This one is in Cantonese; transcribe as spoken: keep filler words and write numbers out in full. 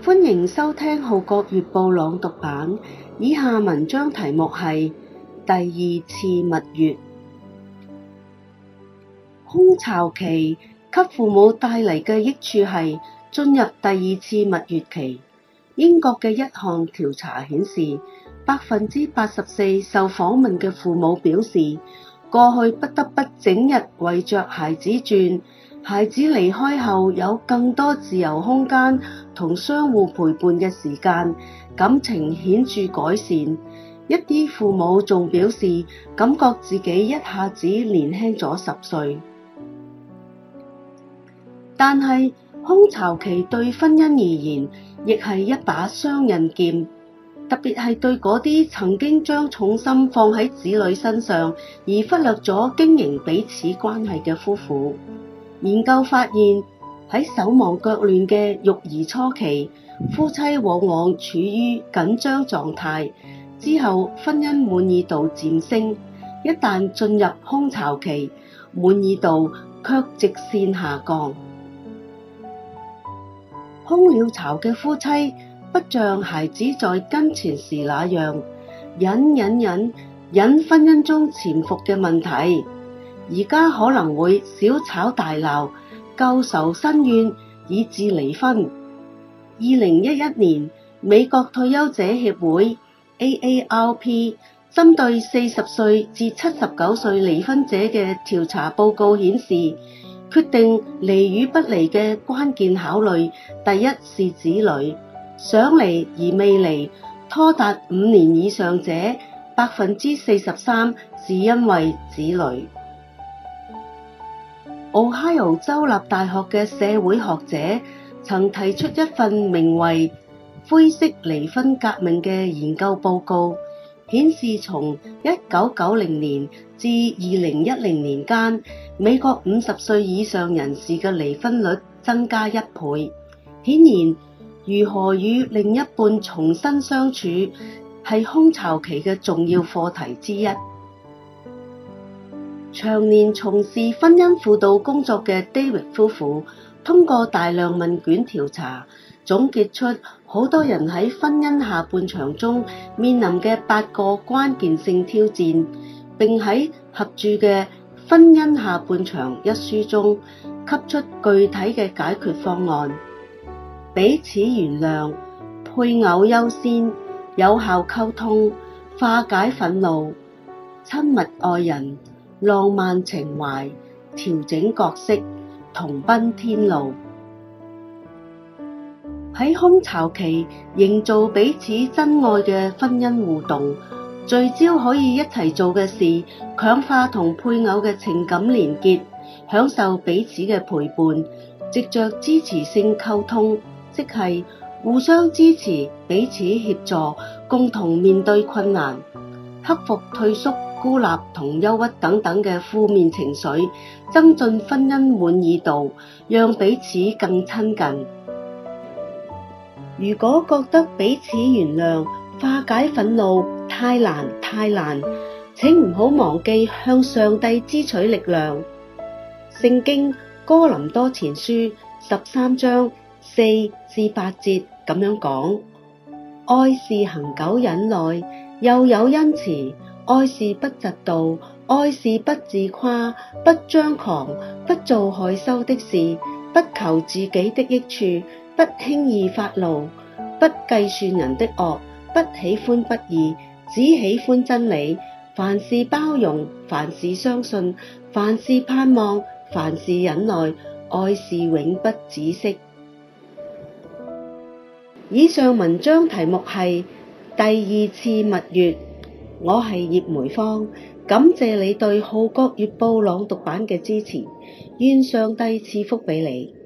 歡迎收聽《號角月報》朗讀版，以下文章題目係第二次蜜月。空巢期給父母帶嚟嘅益處係進入第二次蜜月期。英國嘅一項調查顯示，百分之八十四受訪問嘅父母表示，過去不得不整日圍着孩子轉，孩子離開後有更多自由空間同相互陪伴嘅時間，感情顯著改善。一啲父母仲表示，感覺自己一下子年輕咗十歲。但係空巢期對婚姻而言，亦係一把雙刃劍，特別係對嗰啲曾經將重心放喺子女身上，而忽略咗經營彼此關係嘅夫婦。研究發現，喺手忙腳亂嘅育兒初期，夫妻往往處於緊張狀態，之後婚姻滿意度漸升，一旦進入空巢期，滿意度卻直線下降。空了巢嘅夫妻不像孩子在跟前時那樣忍忍忍忍婚姻中潛伏嘅問題，而家可能會小吵大鬧，舊仇新怨，以致離婚。二零一一年，美國退休者協會 A A R P 針對四十歲至七十九歲離婚者嘅調查報告顯示，決定離與不離嘅關鍵考慮，第一是子女，想離而未離，拖達五年以上者，百分之四十三是因為子女。俄亥俄州立大學嘅社會學者曾提出一份名為《灰色離婚革命》嘅研究報告，顯示從一九九零年至二零一零年間，美國五十歲以上人士嘅離婚率增加一倍。顯然，如何與另一半重新相處係空巢期嘅重要課題之一。長年從事婚姻輔導工作嘅 David 夫婦，通過大量問卷調查，總結出好多人喺婚姻下半場中面臨嘅八個關鍵性挑戰，並喺合著嘅《婚姻下半場》一書中給出具體嘅解決方案：彼此原諒、配偶優先、有效溝通、化解憤怒、親密愛人、浪漫情懷、調整角色、同奔天路。喺空巢期營造彼此真愛嘅婚姻互動，聚焦可以一齊做嘅事，強化同配偶嘅情感連結，享受彼此嘅陪伴，藉着支持性溝通，即係互相支持、彼此協助，共同面對困難，克服退縮、孤立同憂鬱等等嘅負面情緒，增進婚姻滿意度，讓彼此更親近。如果覺得彼此原諒、化解憤怒太難太難，請唔好忘記向上帝支取力量。聖經哥林多前書十三章四至八節咁樣講：愛是恆久忍耐，又有恩慈；愛是不嫉妒，愛是不自誇，不張狂，不做害羞的事，不求自己的益處，不輕易發怒，不計算人的惡，不喜歡不義，只喜歡真理。凡事包容，凡事相信，凡事盼望，凡事忍耐，愛是永不止息。以上文章題目係第二次蜜月，我係葉梅芳，感謝你對《號角月報》朗讀版嘅支持，願上帝賜福俾你。